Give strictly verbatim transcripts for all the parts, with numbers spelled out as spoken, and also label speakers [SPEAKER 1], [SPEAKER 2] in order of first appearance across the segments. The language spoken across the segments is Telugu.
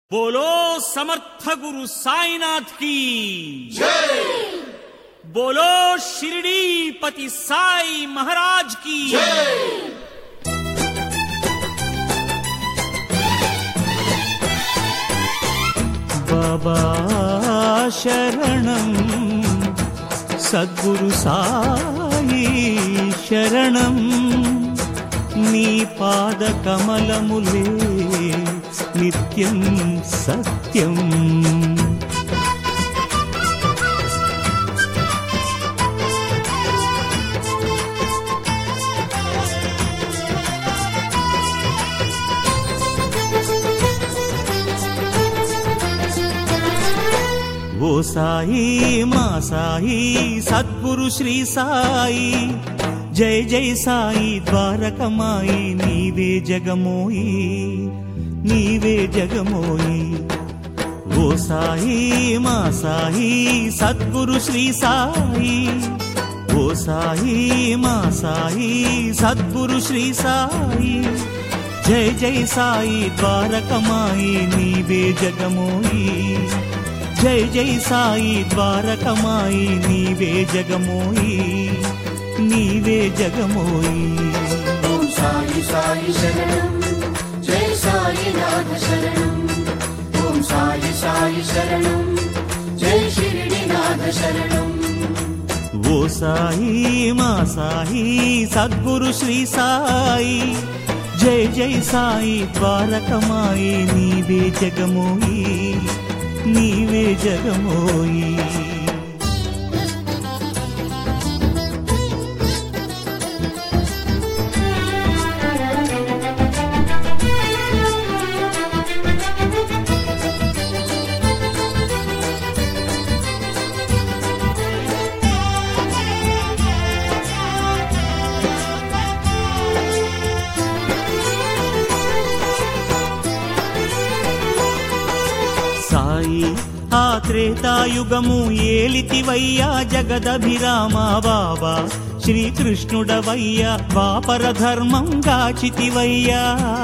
[SPEAKER 1] बोलो समर्थ गुरु साईनाथ की
[SPEAKER 2] जय।
[SPEAKER 1] बोलो शिरडी पति साई महाराज की
[SPEAKER 2] जय।
[SPEAKER 3] बाबा शरणं सद्गुरु साई शरणं नी पाद कमलमुले नित्यं सत्यं वो साई मा साई सद्गुरु श्री साई जय जय साई द्वारकमाई नीवे जगमोई नीवे जगमोई वो साई मा साई सद्गुरु श्री साई वो साई मा साई सद्गुरु श्री साई जय जय साई द्वारकमाई नीवे जगमोई जय जय साई द्वारकमाई नीवे जगमोई नीवे जगमोई
[SPEAKER 2] ओम साई साई शरणं जय साई नाथ शरणं ओम साई साई शरणं जय शिरडी नाथ शरणं
[SPEAKER 3] वो साई मा साई सद्गुरु श्री साई जय जय साई द्वारकमाई नीवे जगमोई नीवे जगमोई సాయి ఆ త్రేతాయుగము ఏలితివయ్యా జగదభిరామ బాబా శ్రీకృష్ణుడవయ్యా ద్వాపర ధర్మం గాచితివయ్యా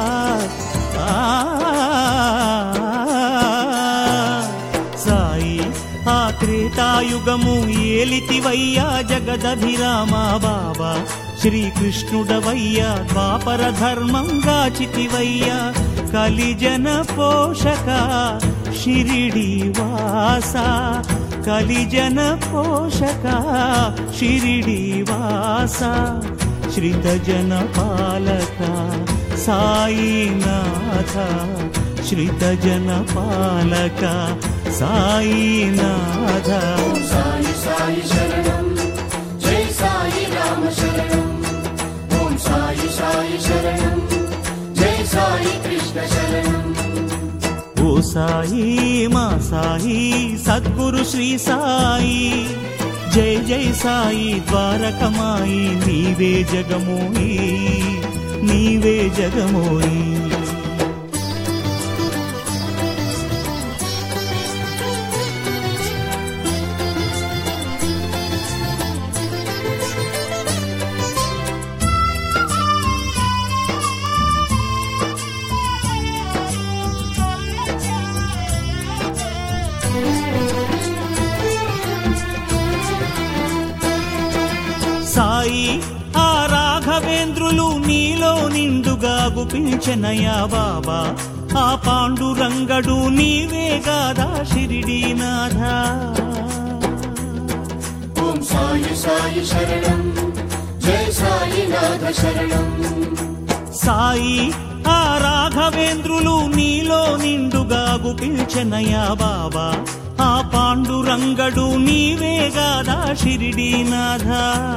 [SPEAKER 3] సాయి ఆ త్రేతాయుగము ఏలితివయ్యా జగదభిరామ బాబా శ్రీకృష్ణుడవయ్యా ద్వాపర ధర్మం గాచితివయ్యా కలిజన పోషక शिरिडी वासा कलिजन पोषक शिरिडी वासा श्रितजन पालक साईनाथ श्रितजन पालक साईनाथ
[SPEAKER 2] ओम साई साई शरणं जय साई राम शरणं ओम साई साई शरणं जय साई कृष्ण शरणं
[SPEAKER 3] वो साई मा साई सद्गुरु श्री साई जय जय साई द्वारकमाई नीवे जगमोई नीवे जगमोई సాయి ఆ రాఘవేంద్రులు నీలో నిండుగా గుపించనయా బాబా ఆ పాండురంగడు నీవే గాదా షిరిడీనాథ
[SPEAKER 2] ఓం సాయి సాయి శరణం జయ సాయి నాథ శరణం
[SPEAKER 3] సాయి ఆ రాఘవేంద్రులు నీలో నిండుగా గుపించనయా బాబా ఆ పాండురంగడు నీవే గాదా షిరిడీనాథ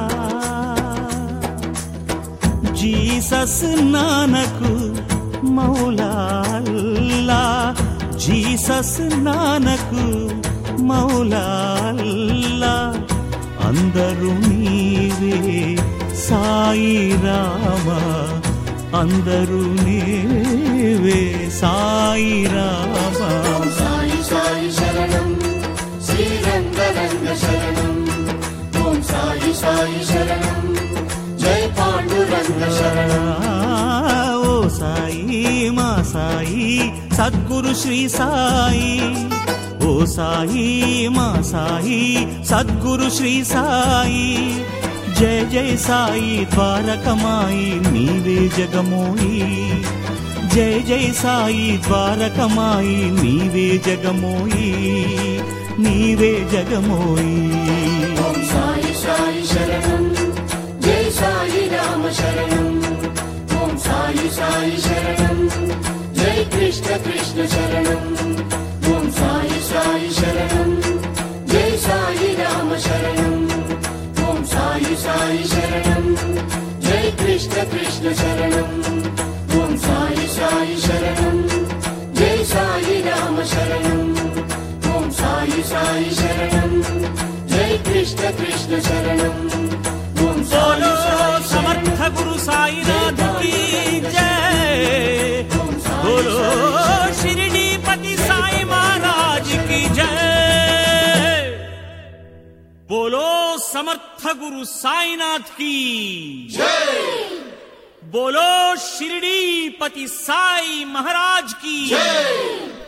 [SPEAKER 3] జీసస్ నానకు మౌలా అల్లా జీసస్ నానకు మౌలా అల్లా అందరూ నీవే సాయి రామ అందరూ నీవే సాయి రామ
[SPEAKER 2] సాయి సాయి శరణం శ్రీరంగరంగ శరణం ఓం సాయి సాయి శరణం జయ పాండురంగ శరణం
[SPEAKER 3] ఓ సాయి మా సాయి సద్గురు శ్రీ సాయి. ఓ సాయి మా సాయి సద్గురు శ్రీ సాయి. జయ జయ సాయి ద్వారకమాయి నీవే జగమోయి. జయ జయ సాయి ద్వారకమాయి నీవే జగమోయి. నీవే జగమోయి.
[SPEAKER 2] ఓం సాయి సాయి శరణం జై సాయి రామ శరణం. ఓం సాయి సాయి శరణం జై కృష్ణ కృష్ణ శరణం. ఓం సాయి సాయి శరణం జై సాయి రామ శరణం. ఓం సాయి సాయి శరణం జై కృష్ణ కృష్ణ శరణం. ఓం సాయి సాయి శరణం జై సాయి రామ శరణం. ఓం సాయి సాయి శరణం జై కృష్ణ కృష్ణ శరణం. ఓం
[SPEAKER 1] बोलो
[SPEAKER 2] సాయి
[SPEAKER 1] समर्थ गुरु साईनाथ की जय. बोलो शिरडीपति साई महाराज की जय. बोलो समर्थ गुरु साईनाथ की
[SPEAKER 2] जय.
[SPEAKER 1] बोलो शिरडीपति साई महाराज की
[SPEAKER 2] जय.